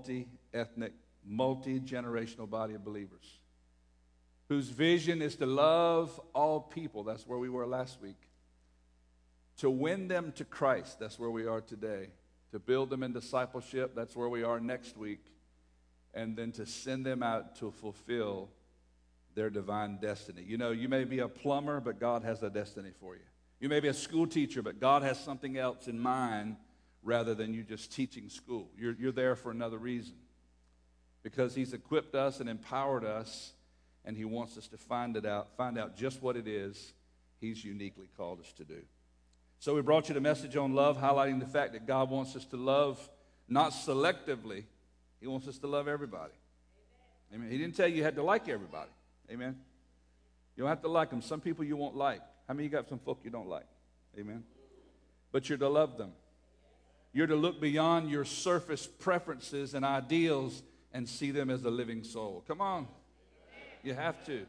multi-ethnic, multi-generational body of believers whose vision is to love all people. That's where we were last week. To win them to Christ. That's where we are today. To build them in discipleship. That's where we are next week. And then to send them out to fulfill their divine destiny. You know, you may be a plumber, but God has a destiny for you. You may be a school teacher, but God has something else in mind rather than you just teaching school. You're there for another reason. Because He's equipped us and empowered us, and He wants us to find out just what it is He's uniquely called us to do. So we brought you the message on love, highlighting the fact that God wants us to love not selectively. He wants us to love everybody. Amen. He didn't tell you had to like everybody. Amen. You don't have to like them. Some people you won't like. How many of you got some folk you don't like? Amen. But you're to love them. You're to look beyond your surface preferences and ideals and see them as a living soul. Come on. You have to.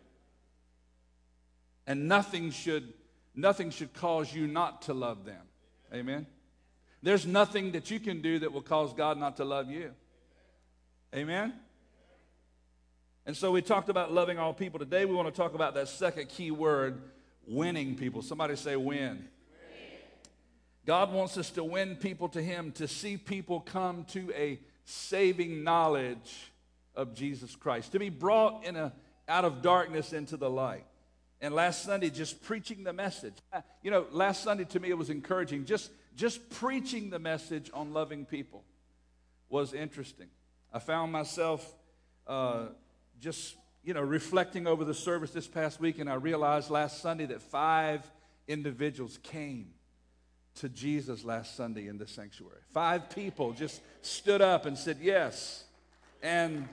And nothing should cause you not to love them. Amen. There's nothing that you can do that will cause God not to love you. Amen. And so we talked about loving all people. Today we want to talk about that second key word, winning people. Somebody say win. God wants us to win people to Him, to see people come to a saving knowledge of Jesus Christ, to be brought out of darkness into the light. And last Sunday, just preaching the message. You know, last Sunday to me it was encouraging. Just preaching the message on loving people was interesting. I found myself reflecting over the service this past week, and I realized last Sunday that 5 individuals came to Jesus last Sunday in the sanctuary. 5 people just stood up and said yes. And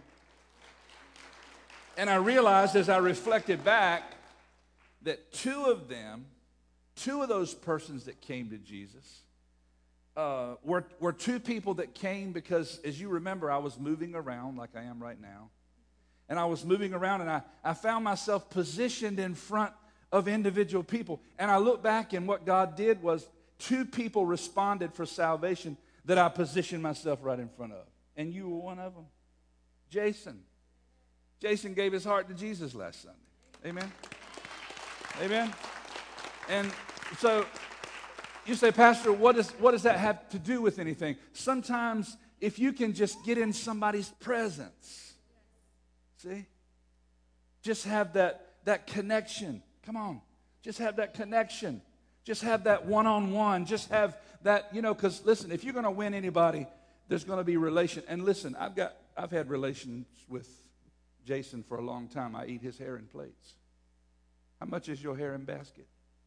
I realized as I reflected back that 2 of those persons that came to Jesus were 2 people that came because, as you remember, I was moving around like I am right now. And I was moving around, and I found myself positioned in front of individual people. And I look back, and what God did was 2 people responded for salvation that I positioned myself right in front of. And you were one of them. Jason. Jason gave his heart to Jesus last Sunday. Amen. Amen. And so you say, Pastor, what does that have to do with anything? Sometimes if you can just get in somebody's presence, see? Just have that connection. Come on. Just have that connection. Just have that one-on-one. Just have that, because listen, if you're going to win anybody, there's going to be relation. And listen, I've had relations with Jason for a long time. I eat his hair in plates. How much is your hair in basket?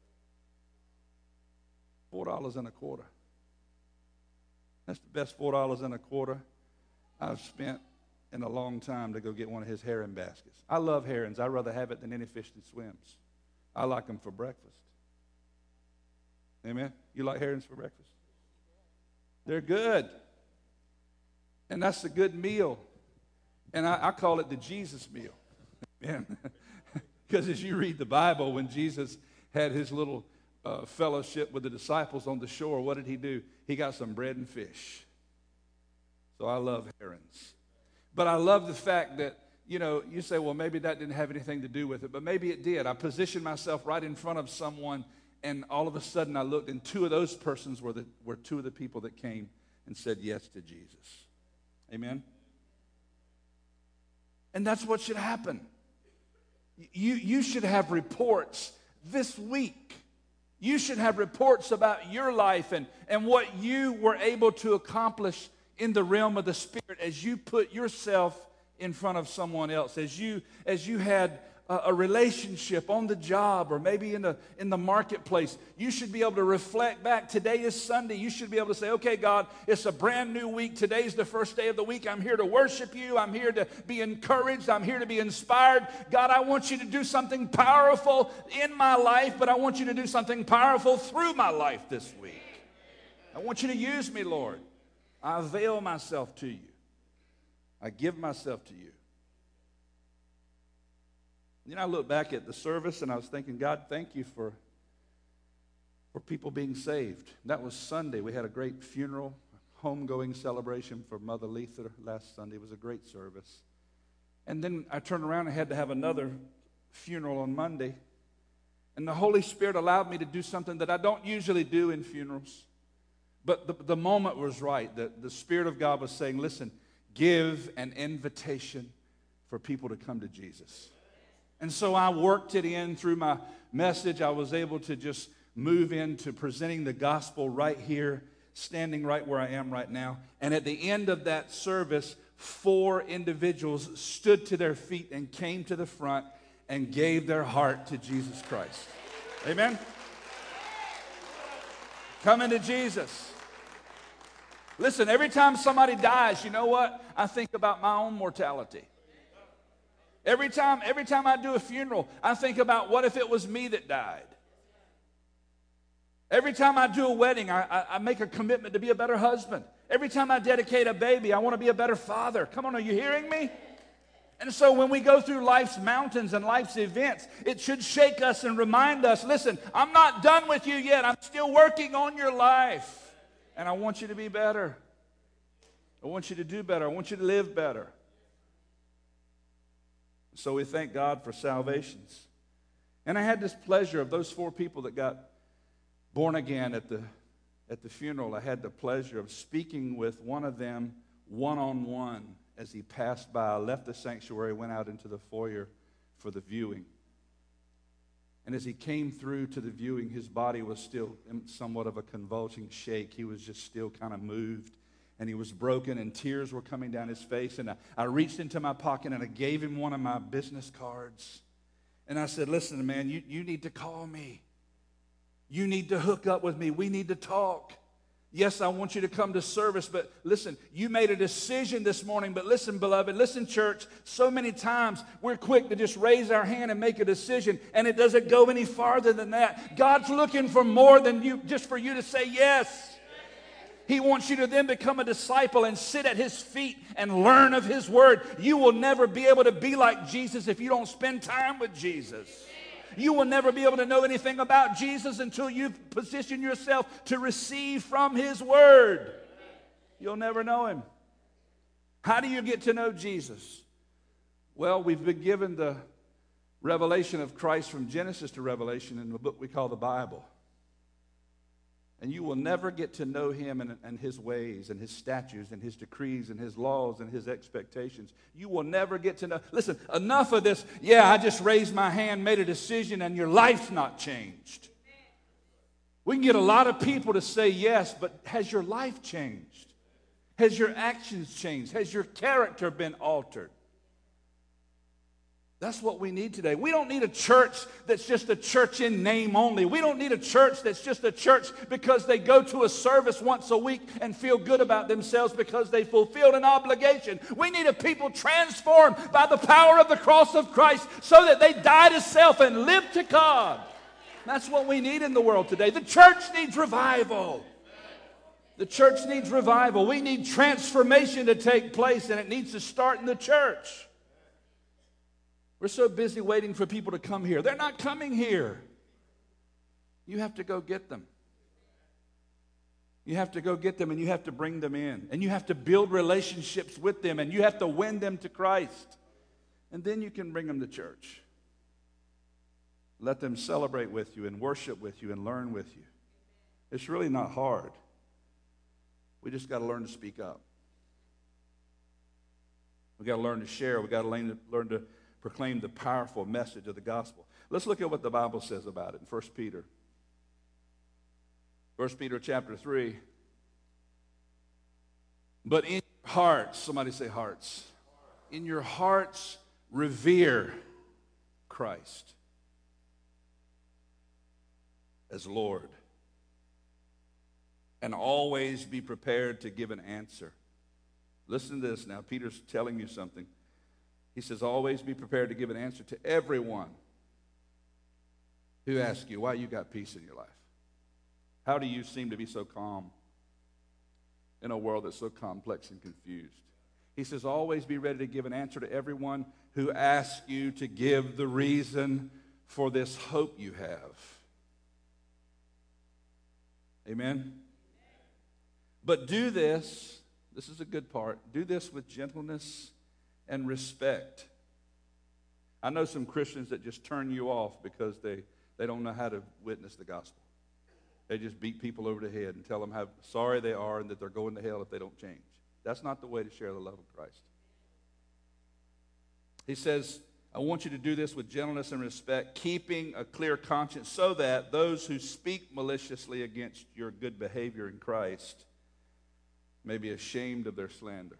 $4.25. That's the best $4.25 I've spent in a long time to go get one of his herring baskets. I love herrings. I'd rather have it than any fish that swims. I like them for breakfast. Amen? You like herrings for breakfast? They're good. And that's a good meal. And I call it the Jesus meal. Because as you read the Bible, when Jesus had his little fellowship with the disciples on the shore, what did he do? He got some bread and fish. So I love herrings. But I love the fact that, you say, well, maybe that didn't have anything to do with it. But maybe it did. I positioned myself right in front of someone, and all of a sudden I looked, and 2 of those persons were 2 of the people that came and said yes to Jesus. Amen? And that's what should happen. You should have reports this week. You should have reports about your life and what you were able to accomplish in the realm of the Spirit as you put yourself in front of someone else, as you had a relationship on the job or maybe in the marketplace. You should be able to reflect back. Today is Sunday. You should be able to say, okay, God, it's a brand new week. Today's the first day of the week. I'm here to worship you. I'm here to be encouraged. I'm here to be inspired. God, I want you to do something powerful in my life, but I want you to do something powerful through my life this week. I want you to use me, Lord. I avail myself to you. I give myself to you. I look back at the service and I was thinking, God, thank you for people being saved. That was Sunday. We had a great funeral, homegoing celebration for Mother Letha last Sunday. It was a great service. And then I turned around and had to have another funeral on Monday. And the Holy Spirit allowed me to do something that I don't usually do in funerals. But the moment was right. The Spirit of God was saying, listen, give an invitation for people to come to Jesus. And so I worked it in through my message. I was able to just move into presenting the gospel right here, standing right where I am right now. And at the end of that service, 4 individuals stood to their feet and came to the front and gave their heart to Jesus Christ. Amen? Coming to Jesus. Listen, every time somebody dies, you know what? I think about my own mortality. Every time I do a funeral, I think about what if it was me that died. Every time I do a wedding, I make a commitment to be a better husband. Every time I dedicate a baby, I want to be a better father. Come on, are you hearing me? And so when we go through life's mountains and life's events, it should shake us and remind us, listen, I'm not done with you yet. I'm still working on your life. And I want you to be better. I want you to do better. I want you to live better. So we thank God for salvations. And I had this pleasure of those 4 people that got born again at the funeral. I had the pleasure of speaking with one of them one-on-one as he passed by. I left the sanctuary, went out into the foyer for the viewing. And as he came through to the viewing, his body was still in somewhat of a convulsing shake. He was just still kind of moved. And he was broken, and tears were coming down his face. And I reached into my pocket, and I gave him one of my business cards. And I said, listen, man, you need to call me. You need to hook up with me. We need to talk. Yes, I want you to come to service, but listen, you made a decision this morning. But listen, beloved, listen, church, so many times we're quick to just raise our hand and make a decision, and it doesn't go any farther than that. God's looking for more than you, just for you to say yes. He wants you to then become a disciple and sit at His feet and learn of His word. You will never be able to be like Jesus if you don't spend time with Jesus. You will never be able to know anything about Jesus until you position yourself to receive from His word. You'll never know Him. How do you get to know Jesus? Well, we've been given the revelation of Christ from Genesis to Revelation in the book we call the Bible. And you will never get to know Him and His ways and His statutes and His decrees and His laws and His expectations. You will never get to know. Listen, enough of this, yeah, I just raised my hand, made a decision, and your life's not changed. We can get a lot of people to say yes, but has your life changed? Has your actions changed? Has your character been altered? That's what we need today. We don't need a church that's just a church in name only. We don't need a church that's just a church because they go to a service once a week and feel good about themselves because they fulfilled an obligation. We need a people transformed by the power of the cross of Christ so that they die to self and live to God. That's what we need in the world today. The church needs revival. The church needs revival. We need transformation to take place, and it needs to start in the church. We're so busy waiting for people to come here. They're not coming here. You have to go get them. You have to go get them, and you have to bring them in. And you have to build relationships with them, and you have to win them to Christ. And then you can bring them to church. Let them celebrate with you and worship with you and learn with you. It's really not hard. We just got to learn to speak up. We got to learn to share. We got to learn to proclaim the powerful message of the gospel. Let's look at what the Bible says about it in 1 Peter. 1 Peter chapter 3. But in your hearts, somebody say hearts. In your hearts, revere Christ as Lord. And always be prepared to give an answer. Listen to this now. Peter's telling you something. He says, always be prepared to give an answer to everyone who asks you why you got peace in your life. How do you seem to be so calm in a world that's so complex and confused? He says, always be ready to give an answer to everyone who asks you to give the reason for this hope you have. Amen? But do this is a good part, do this with gentleness and respect. I know some Christians that just turn you off because they don't know how to witness the gospel. They just beat people over the head and tell them how sorry they are and that they're going to hell if they don't change. That's not the way to share the love of Christ. He says, I want you to do this with gentleness and respect, keeping a clear conscience, so that those who speak maliciously against your good behavior in Christ may be ashamed of their slander.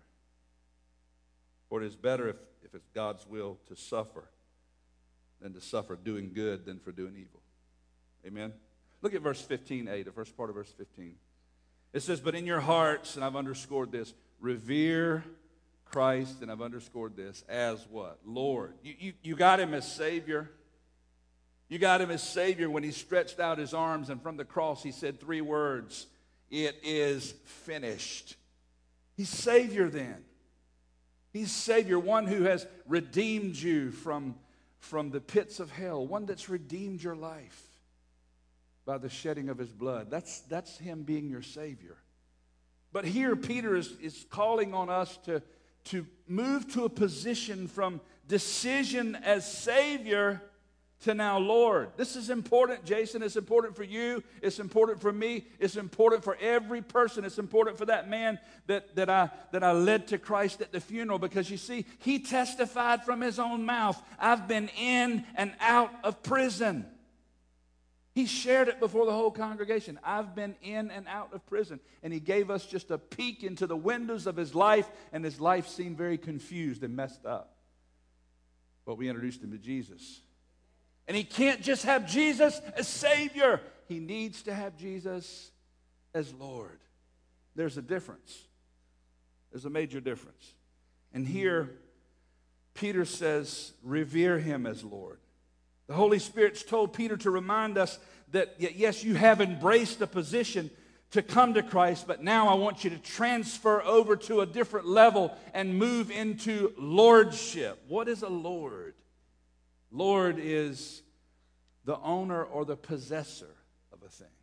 For it is better if it's God's will to suffer than to suffer doing good than for doing evil. Amen? Look at verse 15a, the first part of verse 15. It says, but in your hearts, and I've underscored this, revere Christ, and I've underscored this, as what? Lord. You got him as Savior. You got him as Savior when he stretched out his arms, and from the cross he said 3 words, it is finished. He's Savior then. He's Savior, one who has redeemed you from the pits of hell, one that's redeemed your life by the shedding of his blood. That's him being your Savior. But here Peter is calling on us to move to a position from decision as Savior to now Lord. This is important, Jason. It's important for you. It's important for me. It's important for every person. It's important for that man that I led to Christ at the funeral, because you see, he testified from his own mouth, I've been in and out of prison. He shared it before the whole congregation. I've been in and out of prison. And he gave us just a peek into the windows of his life, and his life seemed very confused and messed up. But we introduced him to Jesus. And he can't just have Jesus as Savior. He needs to have Jesus as Lord. There's a difference. There's a major difference. And here, Peter says, revere him as Lord. The Holy Spirit's told Peter to remind us that, yes, you have embraced a position to come to Christ, but now I want you to transfer over to a different level and move into lordship. What is a lord? Lord is the owner or the possessor of a thing.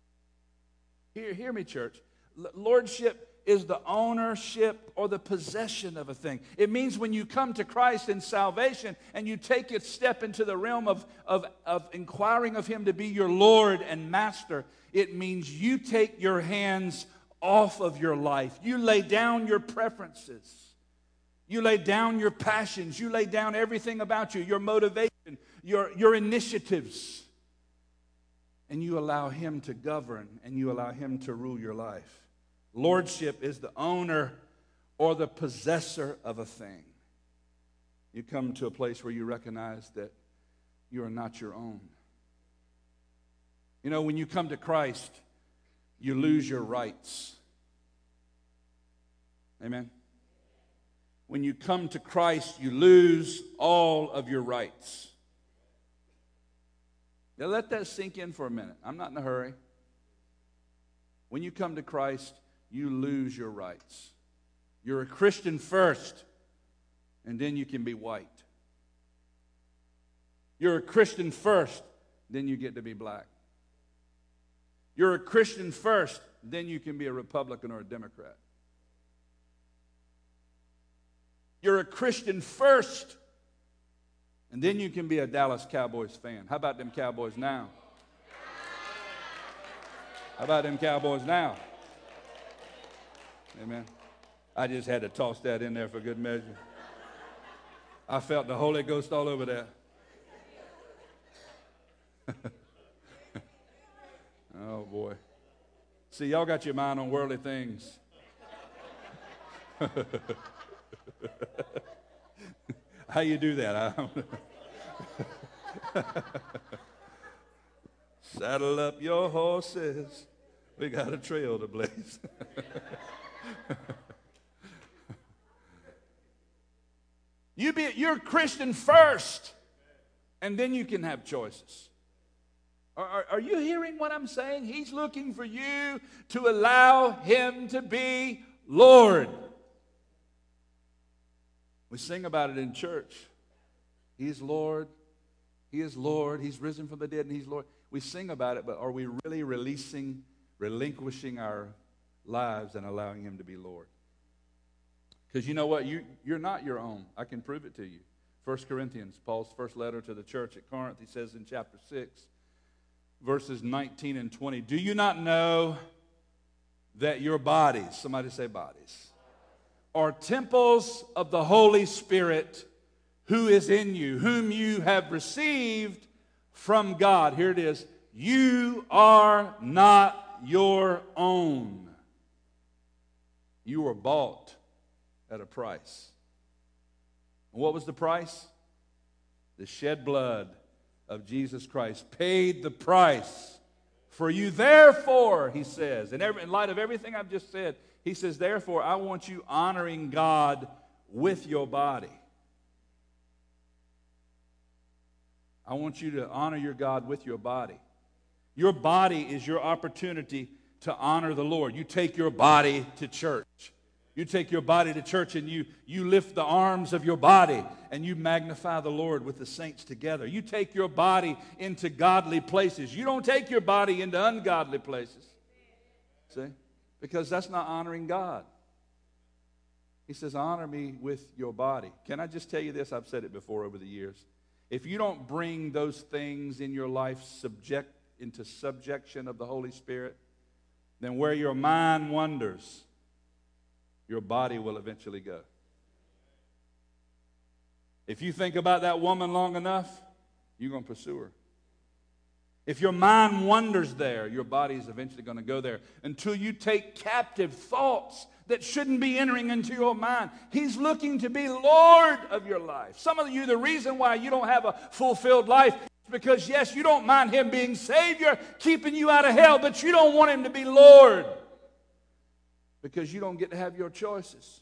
Hear me, church. Lordship is the ownership or the possession of a thing. It means when you come to Christ in salvation and you take a step into the realm of inquiring of him to be your Lord and Master, it means you take your hands off of your life. You lay down your preferences. You lay down your passions. You lay down everything about you, your motivation, your initiatives. And you allow him to govern, and you allow him to rule your life. Lordship is the owner or the possessor of a thing. You come to a place where you recognize that you are not your own. You know, when you come to Christ, you lose your rights. Amen? When you come to Christ, you lose all of your rights. Now let that sink in for a minute. I'm not in a hurry. When you come to Christ, you lose your rights. You're a Christian first, and then you can be white. You're a Christian first, then you get to be black. You're a Christian first, then you can be a Republican or a Democrat. You're a Christian first, and then you can be a Dallas Cowboys fan. How about them Cowboys now? How about them Cowboys now? Amen. I just had to toss that in there for good measure. I felt the Holy Ghost all over that. Oh, boy. See, y'all got your mind on worldly things. How you do that? I don't know. Saddle up your horses. We got a trail to blaze. You're a Christian first, and then you can have choices. Are you hearing what I'm saying? He's looking for you to allow him to be Lord. We sing about it in church. He's Lord. He is Lord. He's risen from the dead, and he's Lord. We sing about it, but are we really relinquishing our lives and allowing Him to be Lord. Because you know what? You're not your own. I can prove it to you. 1 Corinthians, Paul's first letter to the church at Corinth, he says in chapter 6, verses 19 and 20, do you not know that your bodies, somebody say bodies, are temples of the Holy Spirit who is in you, whom you have received from God? Here it is. You are not your own. You were bought at a price. And what was the price? The shed blood of Jesus Christ paid the price for you. Therefore, he says, in light of everything I've just said, he says, therefore, I want you honoring God with your body. I want you to honor your God with your body. Your body is your opportunity to honor the Lord. You take your body to church. You take your body to church and you lift the arms of your body and you magnify the Lord with the saints together. You take your body into godly places. You don't take your body into ungodly places. See? Because that's not honoring God. He says, honor me with your body. Can I just tell you this? I've said it before over the years. If you don't bring those things in your life into subjection of the Holy Spirit, then where your mind wanders, your body will eventually go. If you think about that woman long enough, you're going to pursue her. If your mind wanders there, your body is eventually going to go there until you take captive thoughts that shouldn't be entering into your mind. He's looking to be Lord of your life. Some of you, the reason why you don't have a fulfilled life is because, yes, you don't mind Him being Savior, keeping you out of hell, but you don't want Him to be Lord because you don't get to have your choices.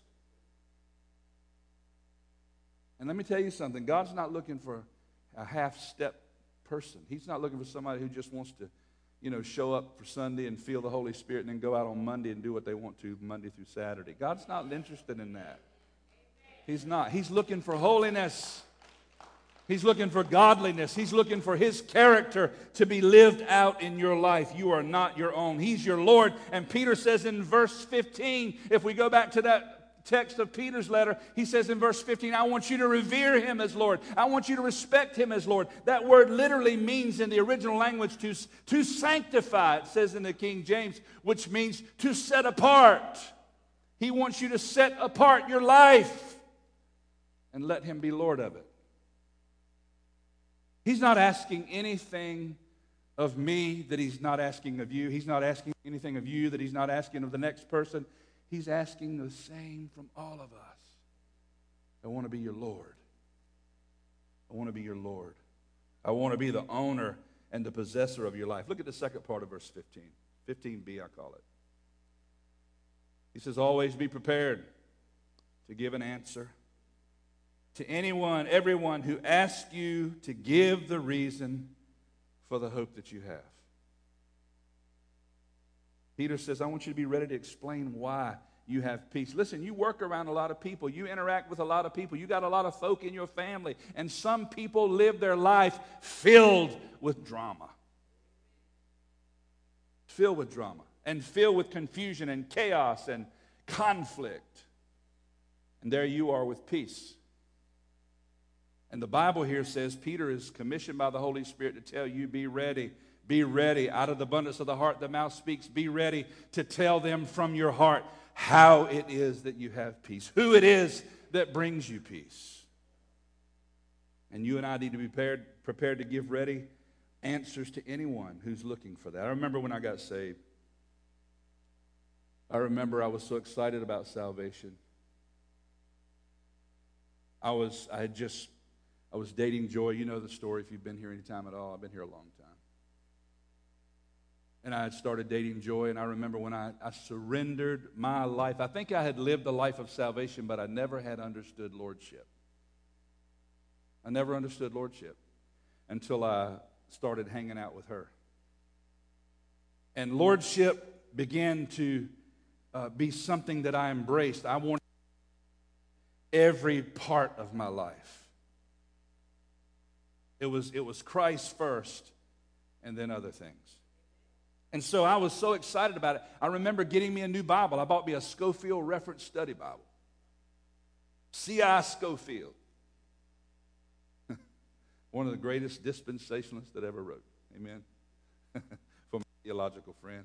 And let me tell you something. God's not looking for a half-step person. He's not looking for somebody who just wants to, show up for Sunday and feel the Holy Spirit and then go out on Monday and do what they want to Monday through Saturday. God's not interested in that. He's not. He's looking for holiness. He's looking for godliness. He's looking for His character to be lived out in your life. You are not your own. He's your Lord. And Peter says in verse 15, if we go back to that text of Peter's letter, he says in verse 15, I want you to revere Him as Lord. I want you to respect Him as Lord. That word literally means in the original language to sanctify. It says in the King James, which means to set apart. He wants you to set apart your life and let Him be Lord of it. He's not asking anything of me that He's not asking of you. He's not asking anything of you that He's not asking of the next person. He's asking the same from all of us. I want to be your Lord. I want to be your Lord. I want to be the owner and the possessor of your life. Look at the second part of verse 15. 15b, I call it. He says, always be prepared to give an answer to everyone who asks you to give the reason for the hope that you have. Peter says, I want you to be ready to explain why you have peace. Listen, you work around a lot of people. You interact with a lot of people. You got a lot of folk in your family. And some people live their life filled with drama. Filled with drama. And filled with confusion and chaos and conflict. And there you are with peace. And the Bible here says Peter is commissioned by the Holy Spirit to tell you, be ready. Be ready. Out of the abundance of the heart, the mouth speaks. Be ready to tell them from your heart how it is that you have peace. Who it is that brings you peace. And you and I need to be prepared to give ready answers to anyone who's looking for that. I remember when I got saved. I remember I was so excited about salvation. I was dating Joy. You know the story if you've been here any time at all. I've been here a long time. And I had started dating Joy, and I remember when I surrendered my life. I think I had lived a life of salvation, but I never had understood lordship. I never understood lordship until I started hanging out with her. And lordship began to be something that I embraced. I wanted every part of my life. It was Christ first, and then other things. And so I was so excited about it. I remember getting me a new Bible. I bought me a Scofield Reference Study Bible. C.I. Scofield. One of the greatest dispensationalists that ever wrote. Amen. For my theological friends.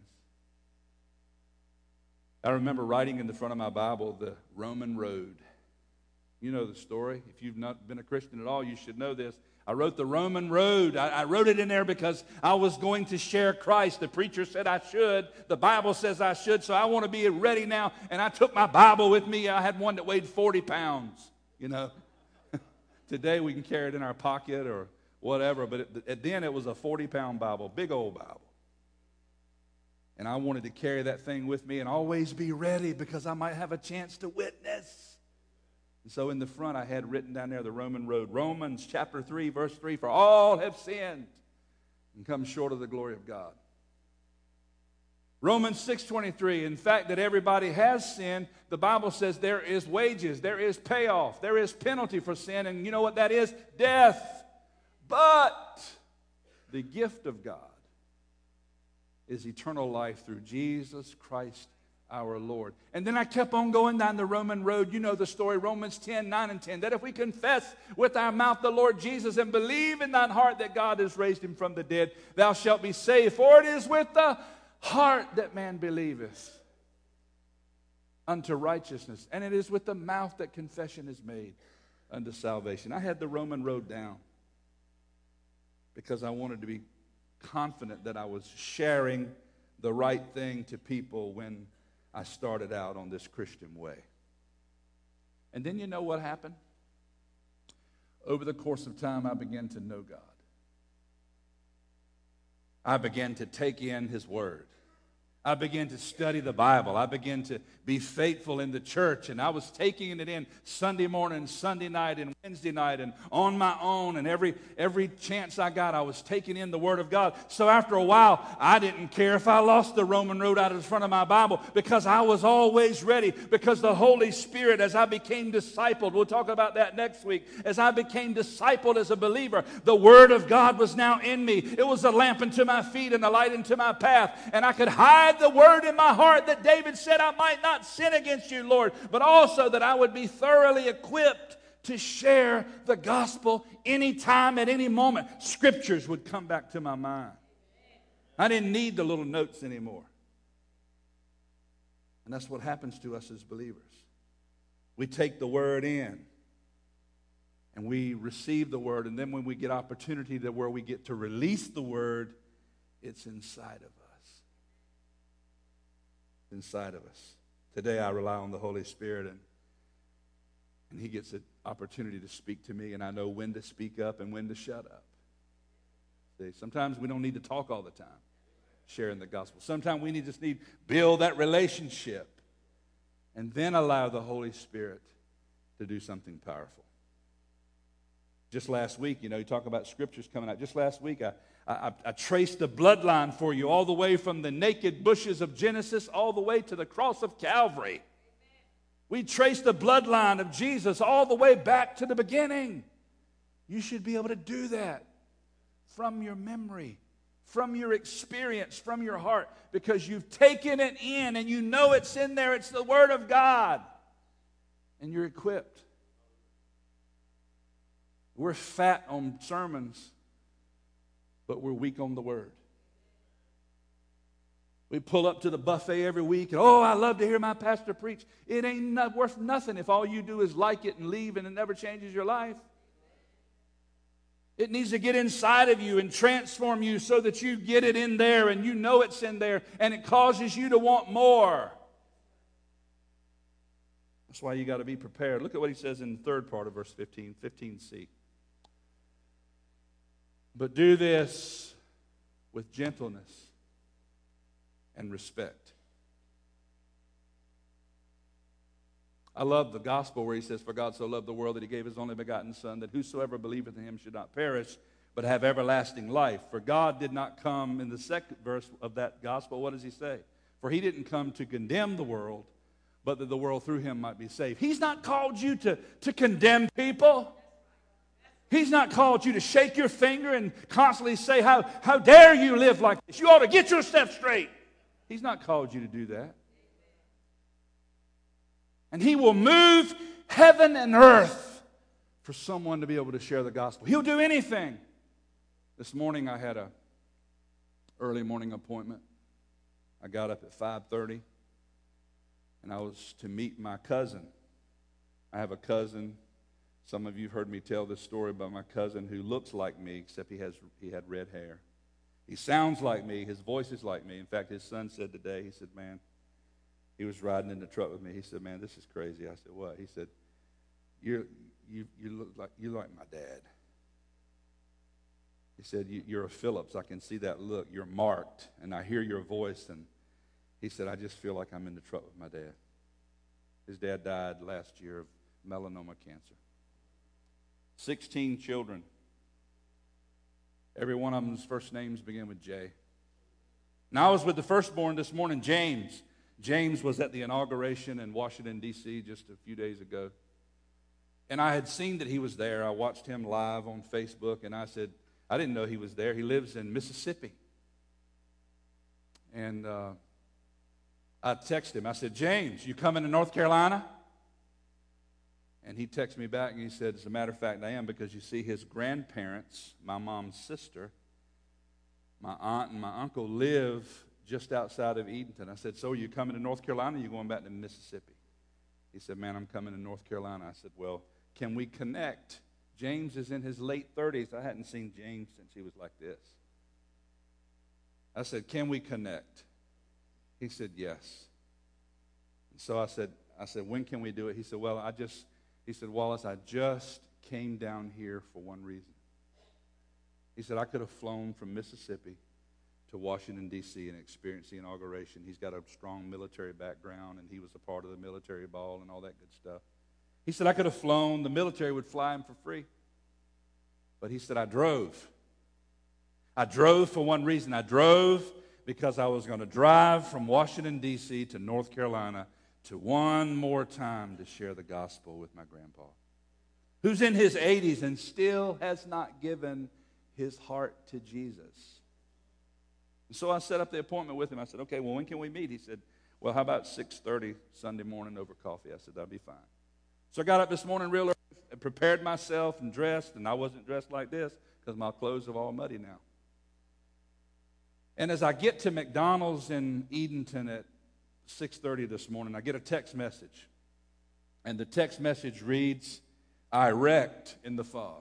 I remember writing in the front of my Bible, the Roman road. You know the story. If you've not been a Christian at all, you should know this. I wrote the Roman road. I wrote it in there because I was going to share Christ. The preacher said I should. The Bible says I should, so I want to be ready now. And I took my Bible with me. I had one that weighed 40 pounds, you know. Today we can carry it in our pocket or whatever, but then it was a 40-pound Bible, big old Bible. And I wanted to carry that thing with me and always be ready because I might have a chance to witness. And so in the front I had written down there the Roman road. Romans chapter 3, verse 3, for all have sinned and come short of the glory of God. Romans 6:23, in fact that everybody has sinned, the Bible says there is wages, there is payoff, there is penalty for sin, and you know what that is? Death. But the gift of God is eternal life through Jesus Christ our Lord. And then I kept on going down the Roman road. You know the story, Romans 10, 9 and 10. That if we confess with our mouth the Lord Jesus and believe in thine heart that God has raised him from the dead, thou shalt be saved. For it is with the heart that man believeth unto righteousness. And it is with the mouth that confession is made unto salvation. I had the Roman road down because I wanted to be confident that I was sharing the right thing to people when I started out on this Christian way. And then you know what happened? Over the course of time, I began to know God. I began to take in his word. I began to study the Bible. I began to be faithful in the church, and I was taking it in Sunday morning, Sunday night, and Wednesday night, and on my own, and every chance I got, I was taking in the Word of God. So after a while, I didn't care if I lost the Roman road out of the front of my Bible because I was always ready, because the Holy Spirit, as I became discipled, we'll talk about that next week, as I became discipled as a believer, the Word of God was now in me. It was a lamp unto my feet and a light unto my path, and I could hide the word in my heart that David said, I might not sin against you, Lord, but also that I would be thoroughly equipped to share the gospel anytime, at any moment. Scriptures would come back to my mind. I didn't need the little notes anymore. And that's what happens to us as believers. We take the word in and we receive the word, and then when we get opportunity to where we get to release the word, it's inside of us. Inside of us. Today I rely on the Holy Spirit, and he gets an opportunity to speak to me, and I know when to speak up and when to shut up. See, sometimes we don't need to talk all the time sharing the gospel. Sometimes we just need to build that relationship and then allow the Holy Spirit to do something powerful. Just last week, you talk about scriptures coming out. Just last week, I traced the bloodline for you all the way from the naked bushes of Genesis all the way to the cross of Calvary. We traced the bloodline of Jesus all the way back to the beginning. You should be able to do that from your memory, from your experience, from your heart, because you've taken it in and you know it's in there. It's the Word of God, and you're equipped. We're fat on sermons, but we're weak on the Word. We pull up to the buffet every week, and I love to hear my pastor preach. It ain't worth nothing if all you do is like it and leave, and it never changes your life. It needs to get inside of you and transform you so that you get it in there and you know it's in there, and it causes you to want more. That's why you got to be prepared. Look at what he says in the third part of verse 15, 15c. But do this with gentleness and respect. I love the gospel where he says, for God so loved the world that he gave his only begotten Son, that whosoever believeth in him should not perish, but have everlasting life. For God did not come, in the second verse of that gospel, what does he say? For he didn't come to condemn the world, but that the world through him might be saved. He's not called you to condemn people. He's not called you to shake your finger and constantly say, how dare you live like this? You ought to get yourself straight. He's not called you to do that. And He will move heaven and earth for someone to be able to share the gospel. He'll do anything. This morning I had an early morning appointment. I got up at 5:30, and I was to meet my cousin. I have a cousin. Some of you have heard me tell this story about my cousin who looks like me, except he had red hair. He sounds like me. His voice is like me. In fact, his son said today, he said, man, he was riding in the truck with me. He said, man, this is crazy. I said, what? He said, you look like my dad. He said, you're a Phillips. I can see that look. You're marked, and I hear your voice. And he said, I just feel like I'm in the truck with my dad. His dad died last year of melanoma cancer. 16 children. Every one of them's first names begin with J. Now I was with the firstborn this morning, James. James was at the inauguration in Washington, D.C. just a few days ago. And I had seen that he was there. I watched him live on Facebook, and I said, I didn't know he was there. He lives in Mississippi. And I texted him. I said, James, you coming to North Carolina? And he texted me back and he said, as a matter of fact, I am, because you see his grandparents, my mom's sister, my aunt and my uncle live just outside of Edenton. I said, so are you coming to North Carolina or are you going back to Mississippi? He said, man, I'm coming to North Carolina. I said, well, can we connect? James is in his late 30s. I hadn't seen James since he was like this. I said, can we connect? He said, yes. And so I said, when can we do it? He said, he said, Wallace, I just came down here for one reason. He said, I could have flown from Mississippi to Washington, D.C. and experienced the inauguration. He's got a strong military background, and he was a part of the military ball and all that good stuff. He said, I could have flown. The military would fly him for free. But he said, I drove. I drove for one reason. I drove because I was going to drive from Washington, D.C. to North Carolina to one more time to share the gospel with my grandpa, who's in his 80s and still has not given his heart to Jesus. And so I set up the appointment with him. I said, okay, well, when can we meet? He said, well, how about 6:30 Sunday morning over coffee? I said, that'll be fine. So I got up this morning real early and prepared myself and dressed, and I wasn't dressed like this because my clothes are all muddy now. And as I get to McDonald's in Edenton at 6:30 this morning, I get a text message. And the text message reads, I wrecked in the fog.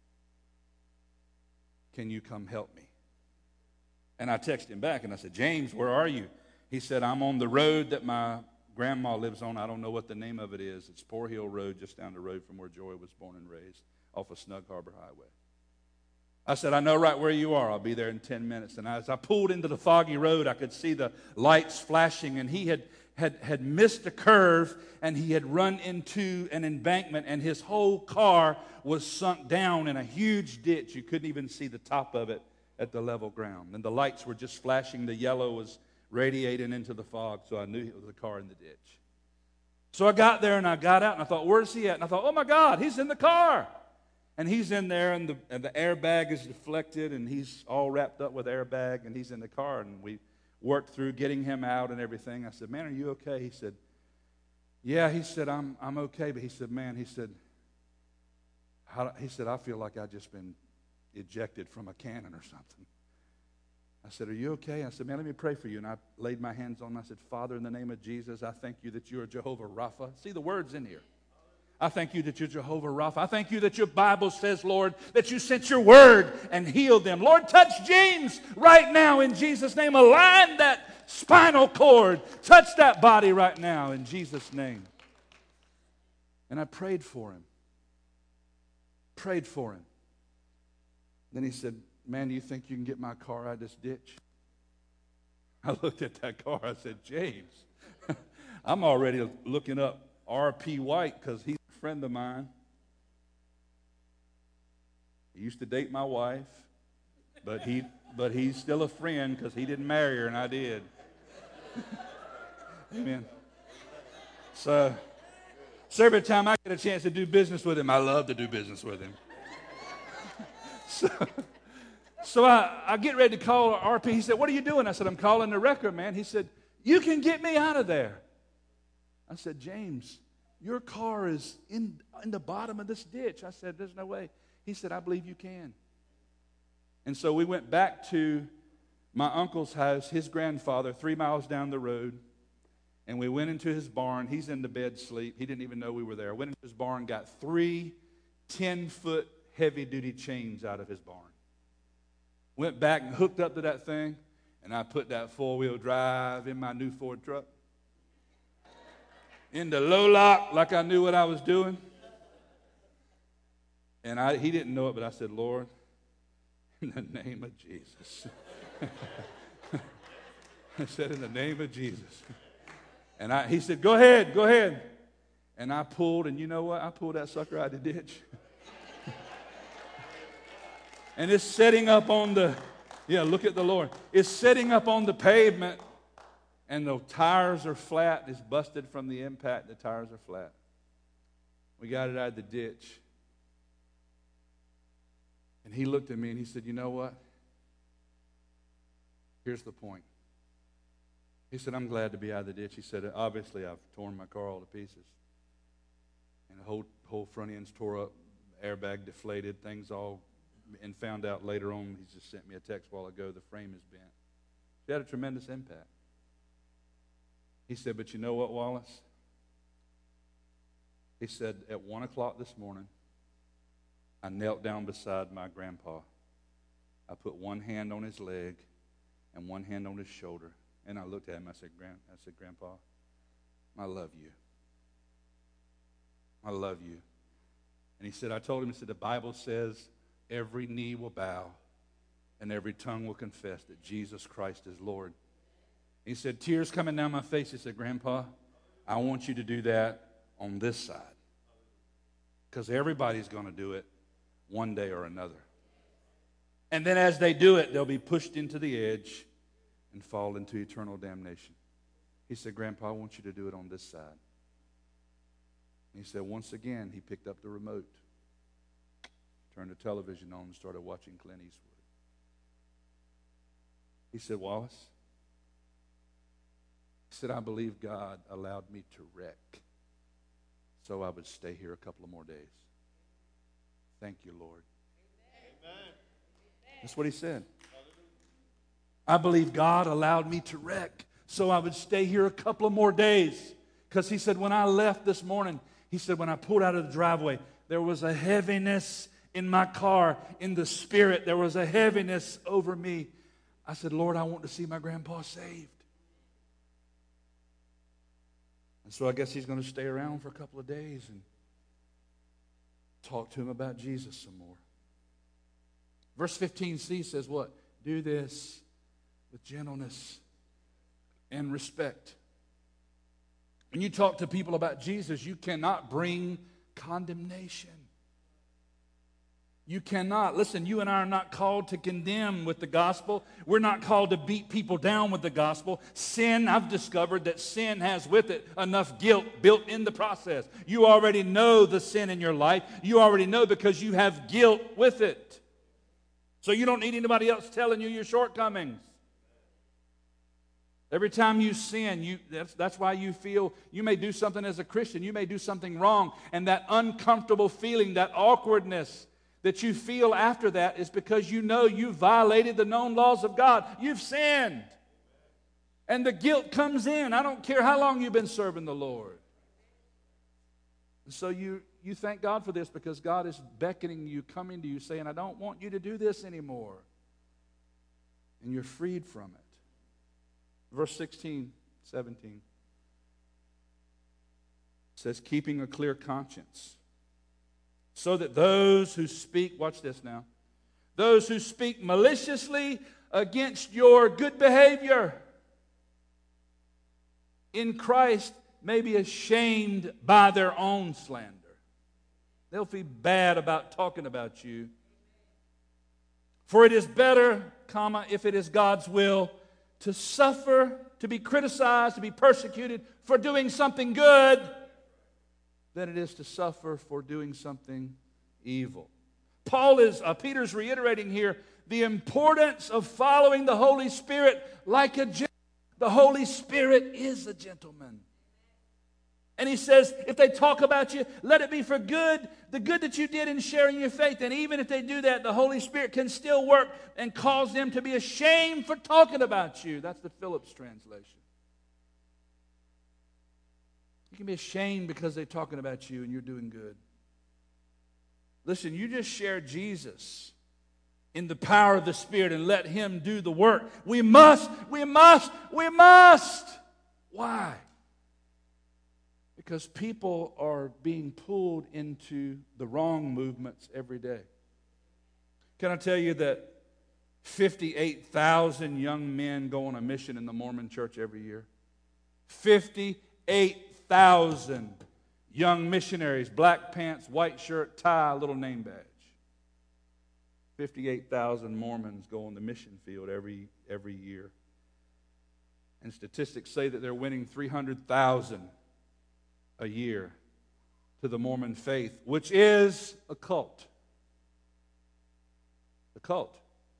Can you come help me? And I texted him back and I said, James, where are you? He said, I'm on the road that my grandma lives on. I don't know what the name of it is. It's Poor Hill Road, just down the road from where Joy was born and raised, off of Snug Harbor Highway. I said, I know right where you are. I'll be there in 10 minutes. And as I pulled into the foggy road, I could see the lights flashing, and he had missed a curve, and he had run into an embankment, and his whole car was sunk down in a huge ditch. You couldn't even see the top of it at the level ground. And the lights were just flashing. The yellow was radiating into the fog, so I knew it was a car in the ditch. So I got there, and I got out, and I thought, where's he at? And I thought, oh, my God, he's in the car. And he's in there, and the airbag is deflected, and he's all wrapped up with airbag, and he's in the car, and we worked through getting him out and everything. I said, man, are you okay? He said, yeah. He said, I'm okay. But he said, man, he said, I feel like I've just been ejected from a cannon or something. I said, are you okay? I said, man, let me pray for you. And I laid my hands on him. I said, Father, in the name of Jesus, I thank you that you are Jehovah Rapha. See the words in here. I thank you that you're Jehovah Rapha. I thank you that your Bible says, Lord, that you sent your word and healed them. Lord, touch James right now in Jesus' name. Align that spinal cord. Touch that body right now in Jesus' name. And I prayed for him. Prayed for him. Then he said, man, do you think you can get my car out of this ditch? I looked at that car. I said, James, I'm already looking up R.P. White because he's a friend of mine. He used to date my wife, but he's still a friend because he didn't marry her and I did. Amen. So every time I get a chance to do business with him, I love to do business with him. So I get ready to call RP. He said, what are you doing? I said, I'm calling the record man. He said, you can get me out of there. I said, James, your car is in the bottom of this ditch. I said, there's no way. He said, I believe you can. And so we went back to my uncle's house, his grandfather, 3 miles down the road. And we went into his barn. He's in the bed sleep. He didn't even know we were there. Went into his barn, got 3 10-foot heavy-duty chains out of his barn. Went back and hooked up to that thing, and I put that 4-wheel drive in my new Ford truck. Into low lock like I knew what I was doing. And he didn't know it, but I said, Lord, in the name of Jesus. I said, in the name of Jesus. And he said, go ahead. And I pulled, and you know what? I pulled that sucker out of the ditch. And it's setting up on look at the Lord. It's setting up on the pavement, and the tires are flat. It's busted from the impact. The tires are flat. We got it out of the ditch. And he looked at me and he said, you know what? Here's the point. He said, I'm glad to be out of the ditch. He said, obviously I've torn my car all to pieces. And the whole front end's tore up, airbag deflated, things all, and found out later on, he just sent me a text a while ago, the frame is bent. It had a tremendous impact. He said, but you know what, Wallace? He said, at 1 o'clock this morning, I knelt down beside my grandpa. I put one hand on his leg and one hand on his shoulder. And I looked at him. I said, Grandpa, I love you. I love you. And he said, I told him, the Bible says every knee will bow and every tongue will confess that Jesus Christ is Lord. He said, tears coming down my face. He said, Grandpa, I want you to do that on this side. Because everybody's going to do it one day or another. And then as they do it, they'll be pushed into the edge and fall into eternal damnation. He said, Grandpa, I want you to do it on this side. And he said, once again, he picked up the remote, turned the television on, and started watching Clint Eastwood. He said, Wallace, he said, I believe God allowed me to wreck so I would stay here a couple of more days. Thank you, Lord. Amen. That's what he said. I believe God allowed me to wreck so I would stay here a couple of more days. Because he said, when I left this morning, he said, when I pulled out of the driveway, there was a heaviness in my car, in the spirit. There was a heaviness over me. I said, Lord, I want to see my grandpa saved. And so I guess he's going to stay around for a couple of days and talk to him about Jesus some more. Verse 15c says what? Do this with gentleness and respect. When you talk to people about Jesus, you cannot bring condemnation. You cannot. Listen, you and I are not called to condemn with the gospel. We're not called to beat people down with the gospel. Sin, I've discovered that sin has with it enough guilt built in the process. You already know the sin in your life. You already know because you have guilt with it. So you don't need anybody else telling you your shortcomings. Every time you sin, that's why you feel you may do something as a Christian. You may do something wrong. And that uncomfortable feeling, that awkwardness that you feel after that is because you know you violated the known laws of God. You've sinned. And the guilt comes in. I don't care how long you've been serving the Lord. So you thank God for this because God is beckoning you, coming to you, saying, I don't want you to do this anymore. And you're freed from it. Verse 16, 17 says, keeping a clear conscience, so that those who speak, watch this now, those who speak maliciously against your good behavior in Christ may be ashamed by their own slander. They'll feel bad about talking about you. For it is better, if it is God's will, to suffer, to be criticized, to be persecuted for doing something good than it is to suffer for doing something evil. Peter's reiterating here the importance of following the Holy Spirit like a gentleman. The Holy Spirit is a gentleman. And he says, if they talk about you, let it be for good, the good that you did in sharing your faith. And even if they do that, the Holy Spirit can still work and cause them to be ashamed for talking about you. That's the Phillips translation. You can be ashamed because they're talking about you and you're doing good. Listen, you just share Jesus in the power of the Spirit and let Him do the work. We must. Why? Because people are being pulled into the wrong movements every day. Can I tell you that 58,000 young men go on a mission in the Mormon church every year? 58,000 young missionaries, black pants, white shirt, tie, little name badge. 58,000 Mormons go on the mission field every year. And statistics say that they're winning 300,000 a year to the Mormon faith, which is a cult. A cult.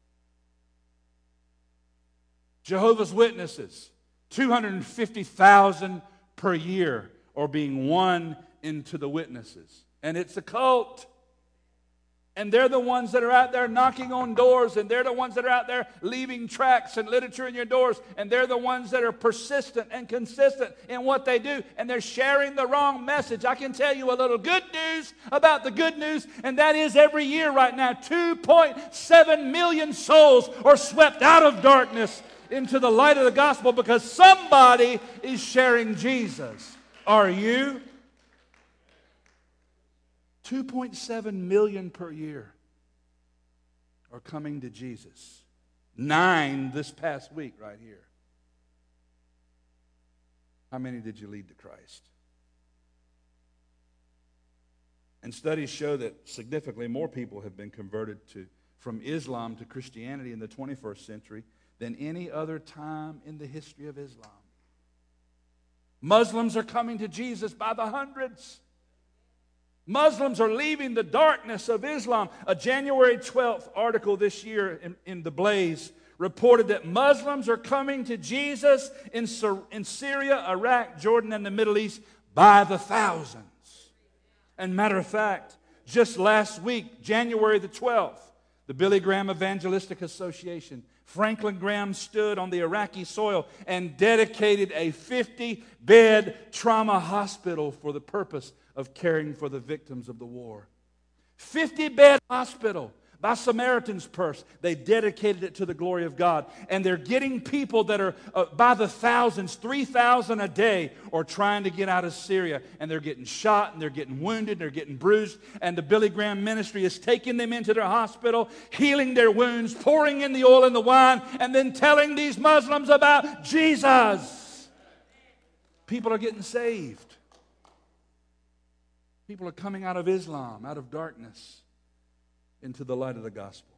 Jehovah's Witnesses, 250,000 per year are being won into the witnesses. And it's a cult. And they're the ones that are out there knocking on doors, and they're the ones that are out there leaving tracts and literature in your doors, and they're the ones that are persistent and consistent in what they do, and they're sharing the wrong message. I can tell you a little good news about the good news, and that is every year right now, 2.7 million souls are swept out of darkness into the light of the gospel because somebody is sharing Jesus. Are you? 2.7 million per year are coming to Jesus. 9 this past week right here. How many did you lead to Christ? And studies show that significantly more people have been converted from Islam to Christianity in the 21st century than any other time in the history of Islam. Muslims are coming to Jesus by the hundreds. Muslims are leaving the darkness of Islam. A January 12th article this year in The Blaze reported that Muslims are coming to Jesus in Syria, Iraq, Jordan, and the Middle East by the thousands. And matter of fact, just last week, January the 12th, the Billy Graham Evangelistic Association, Franklin Graham stood on the Iraqi soil and dedicated a 50-bed trauma hospital for the purpose of caring for the victims of the war. 50-bed hospital by Samaritan's Purse. They dedicated it to the glory of God. And they're getting people that are by the thousands, 3,000 a day, are trying to get out of Syria. And they're getting shot, and they're getting wounded, and they're getting bruised. And the Billy Graham ministry is taking them into their hospital, healing their wounds, pouring in the oil and the wine, and then telling these Muslims about Jesus. People are getting saved. People are coming out of Islam, out of darkness, into the light of the gospel.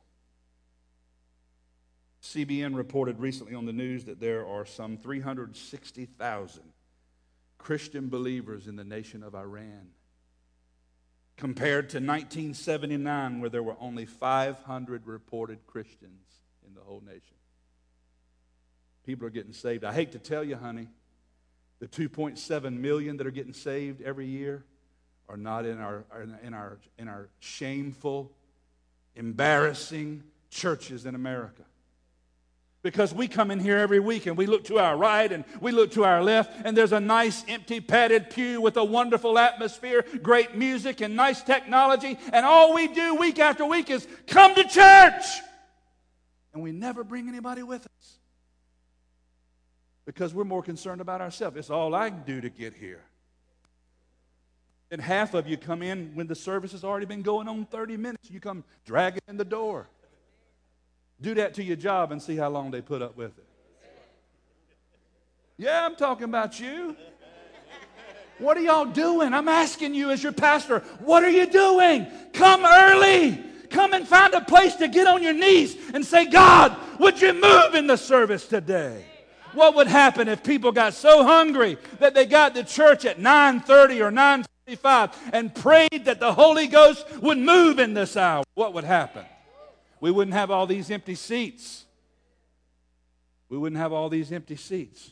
CBN reported recently on the news that there are some 360,000 Christian believers in the nation of Iran, compared to 1979, where there were only 500 reported Christians in the whole nation. People are getting saved. I hate to tell you, honey, the 2.7 million that are getting saved every year are not in our shameful, embarrassing churches in America. Because we come in here every week and we look to our right and we look to our left, and there's a nice empty padded pew with a wonderful atmosphere, great music and nice technology, and all we do week after week is come to church. And we never bring anybody with us. Because we're more concerned about ourselves. It's all I can do to get here. And half of you come in when the service has already been going on 30 minutes. You come dragging in the door. Do that to your job and see how long they put up with it. Yeah, I'm talking about you. What are y'all doing? I'm asking you as your pastor, what are you doing? Come early. Come and find a place to get on your knees and say, God, would you move in the service today? What would happen if people got so hungry that they got to church at 9:30 or 9:45 and prayed that the Holy Ghost would move in this hour, what would happen? We wouldn't have all these empty seats. We wouldn't have all these empty seats.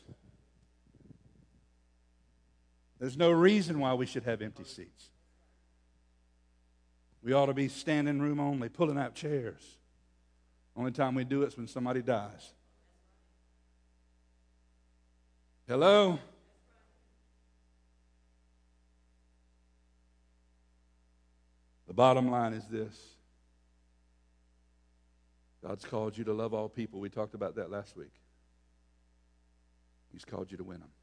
There's no reason why we should have empty seats. We ought to be standing room only, pulling out chairs. Only time we do it is when somebody dies. Hello? The bottom line is this. God's called you to love all people. We talked about that last week. He's called you to win them.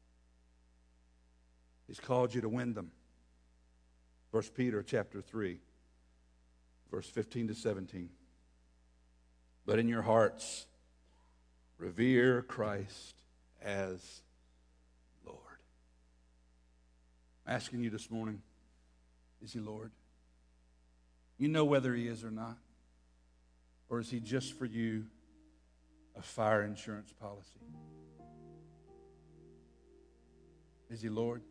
He's called you to win them. 1 Peter chapter 3, verse 15 to 17. But in your hearts, revere Christ as Lord. I'm asking you this morning, is he Lord? You know whether he is or not. Or is he just for you a fire insurance policy? Is he Lord?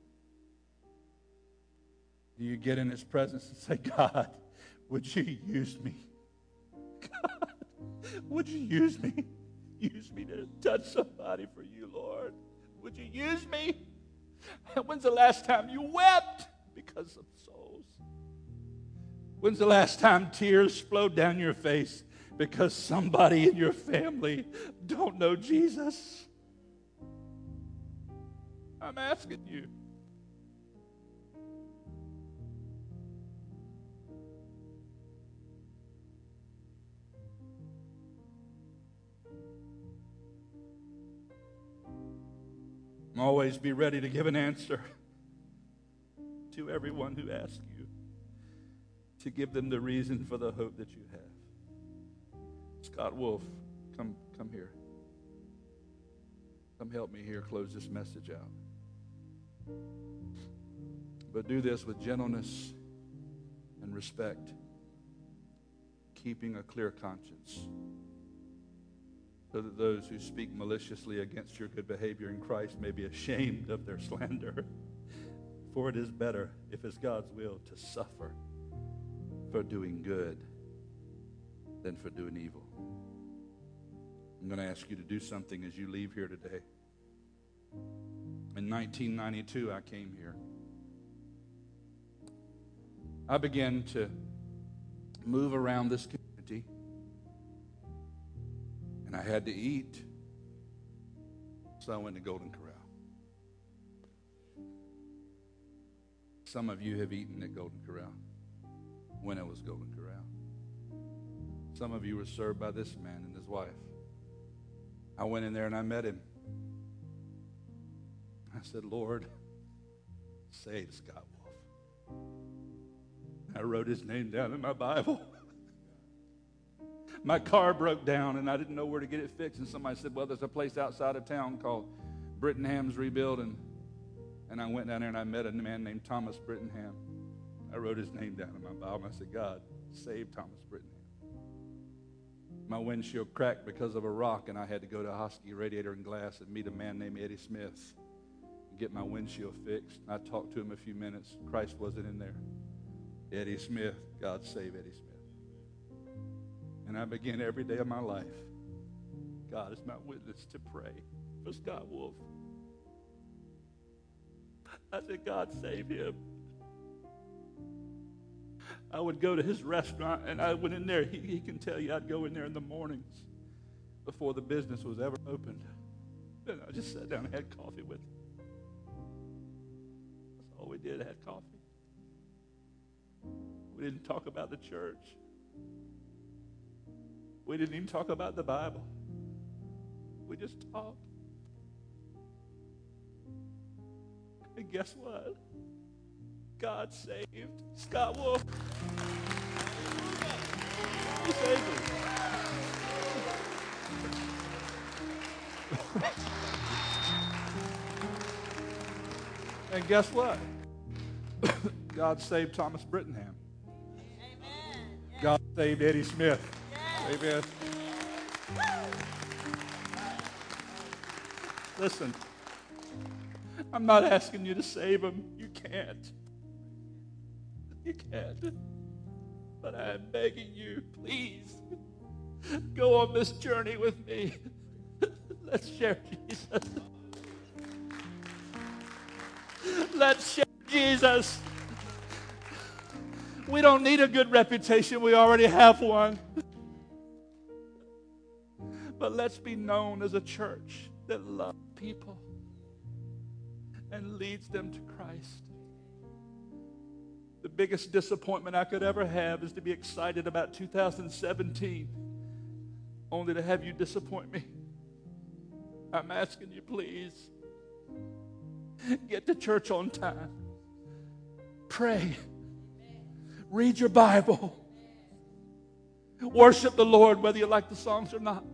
Do you get in his presence and say, God, would you use me? God, would you use me? Use me to touch somebody for you, Lord. Would you use me? When's the last time you wept because of souls? When's the last time tears flowed down your face because somebody in your family don't know Jesus? I'm asking you. Always be ready to give an answer to everyone who asks you, to give them the reason for the hope that you have. Scott Wolf, come here. Come help me here close this message out. But do this with gentleness and respect, keeping a clear conscience, so that those who speak maliciously against your good behavior in Christ may be ashamed of their slander. For it is better, if it's God's will, to suffer for doing good than for doing evil. I'm going to ask you to do something as you leave here today. In 1992, I came here. I began to move around this community, and I had to eat, so I went to Golden Corral. Some of you have eaten at Golden Corral when it was Golden Corral. Some of you were served by this man and his wife. I went in there and I met him. I said, Lord, save Scott Wolf. I wrote his name down in my Bible. My car broke down and I didn't know where to get it fixed. And somebody said, well, there's a place outside of town called Brittenham's Rebuilding. And I went down there and I met a man named Thomas Brittenham. I wrote his name down in my Bible. I said, God, save Thomas Brittenham. My windshield cracked because of a rock, and I had to go to Hosky Radiator and Glass and meet a man named Eddie Smith and get my windshield fixed. I talked to him a few minutes. Christ wasn't in there. Eddie Smith, God save Eddie Smith. And I began every day of my life, God is my witness, to pray for Scott Wolf. I said, God save him. I would go to his restaurant, and I went in there. He can tell you I'd go in there in the mornings before the business was ever opened. And I just sat down and had coffee with him. That's all we did, had coffee. We didn't talk about the church. We didn't even talk about the Bible. We just talked. And guess what? God saved Scott Wolf. He saved him. And guess what? God saved Thomas Brittenham. Amen. God saved Eddie Smith. Yes. Amen. Listen, I'm not asking you to save them. You can't. You can't. But I am begging you, please, go on this journey with me. Let's share Jesus. Let's share Jesus. We don't need a good reputation. We already have one. But let's be known as a church that loves people and leads them to Christ. The biggest disappointment I could ever have is to be excited about 2017 only to have you disappoint me. I'm asking you, please, get to church on time. Pray. Read your Bible. Worship the Lord whether you like the songs or not.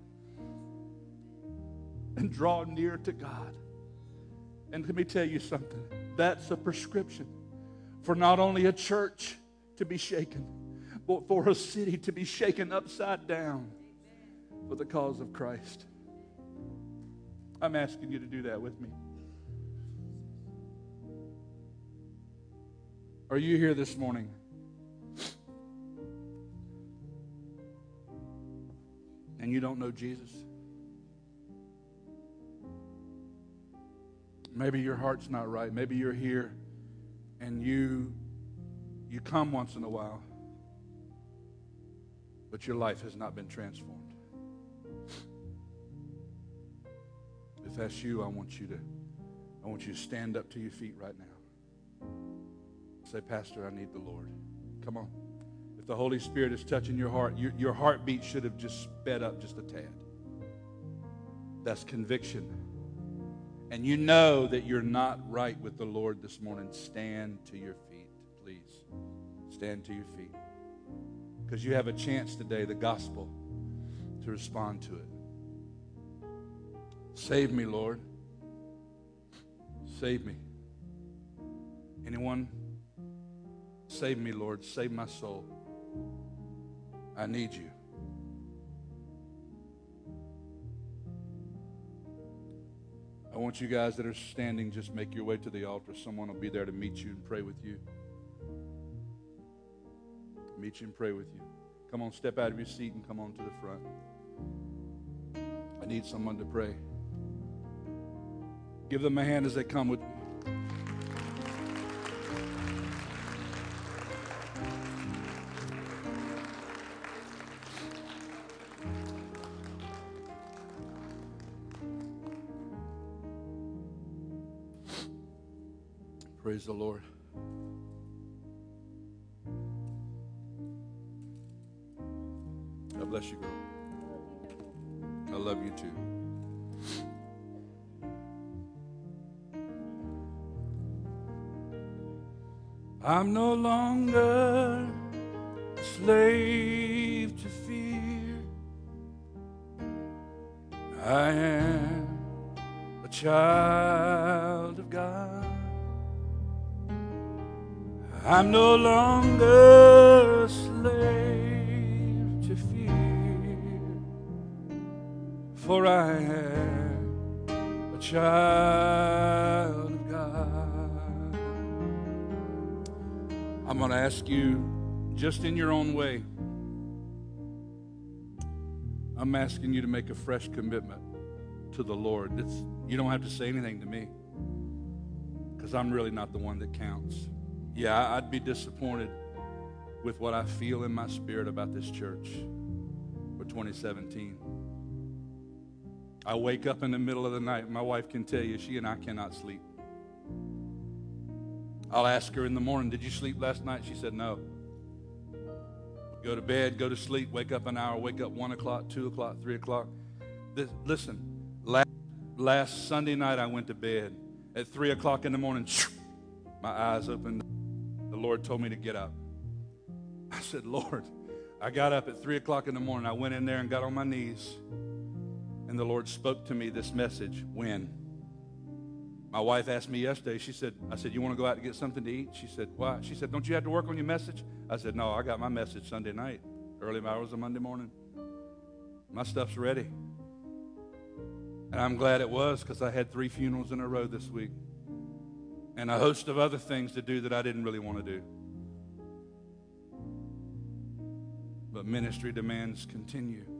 And draw near to God. And let me tell you something. That's a prescription for not only a church to be shaken, but for a city to be shaken upside down for the cause of Christ. I'm asking you to do that with me. Are you here this morning? And you don't know Jesus? Maybe your heart's not right. Maybe you're here and you come once in a while, but your life has not been transformed. If that's you, I want you to stand up to your feet right now. Say, Pastor, I need the Lord. Come on. If the Holy Spirit is touching your heart, your heartbeat should have just sped up just a tad. That's conviction. And you know that you're not right with the Lord this morning. Stand to your feet, please. Stand to your feet. Because you have a chance today, the gospel, to respond to it. Save me, Lord. Save me. Anyone? Save me, Lord. Save my soul. I need you. I want you guys that are standing, just make your way to the altar. Someone will be there to meet you and pray with you. Meet you and pray with you. Come on, step out of your seat and come on to the front. I need someone to pray. Give them a hand as they come with me. Praise the Lord. God bless you, girl. I love you too. I'm no longer a slave to fear. I am a child of God. I'm no longer a slave to fear, for I am a child of God. I'm going to ask you, just in your own way, I'm asking you to make a fresh commitment to the Lord. You don't have to say anything to me, because I'm really not the one that counts. Yeah, I'd be disappointed with what I feel in my spirit about this church for 2017. I wake up in the middle of the night. My wife can tell you, she and I cannot sleep. I'll ask her in the morning, did you sleep last night? She said, no. Go to bed, go to sleep, wake up an hour, wake up 1 o'clock, 2 o'clock, 3 o'clock. Listen, last Sunday night I went to bed. At 3 o'clock in the morning, my eyes opened. The Lord told me to get up. I said, Lord, I got up at 3 o'clock in the morning. I went in there and got on my knees. And the Lord spoke to me this message. When? My wife asked me yesterday, I said, you want to go out to get something to eat? She said, why? She said, don't you have to work on your message? I said, no, I got my message Sunday night, early hours of Monday morning. My stuff's ready. And I'm glad it was, because I had 3 funerals in a row this week. And a host of other things to do that I didn't really want to do. but ministry demands continue.